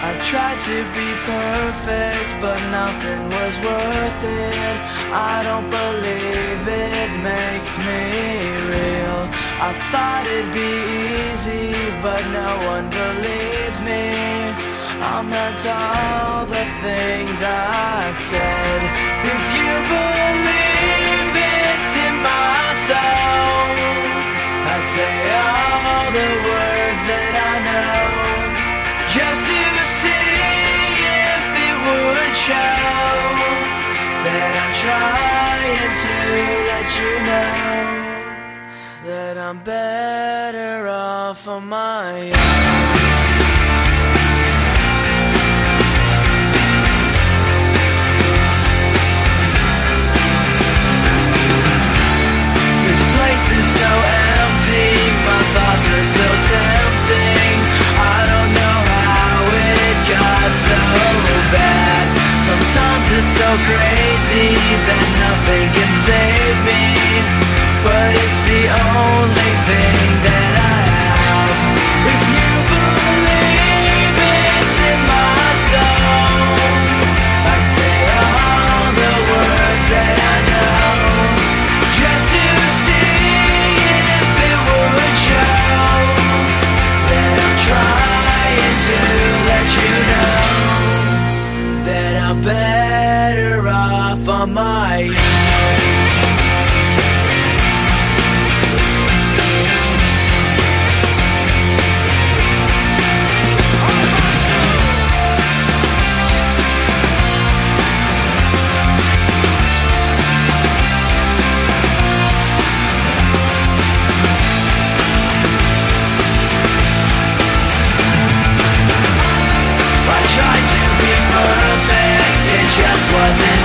I tried to be perfect, but nothing was worth it. I don't believe it makes me real. I thought it'd be easy, but no one believes me. I meant all the things I said. If you believe it's in my soul, I'd say all the words that I know, just to see if it would show that I'm trying to let you know that I'm better off on my own. This place is so empty, my thoughts are so tempting. I don't know how it got so bad. Sometimes it's so crazy that nothing can save me, but it's the only thing that I have. If you believe it's in my soul, I'd say all the words that I know, just to see if it would show that I'm trying to let you know that I'm better off on my own. Tried to be perfect, it just wasn't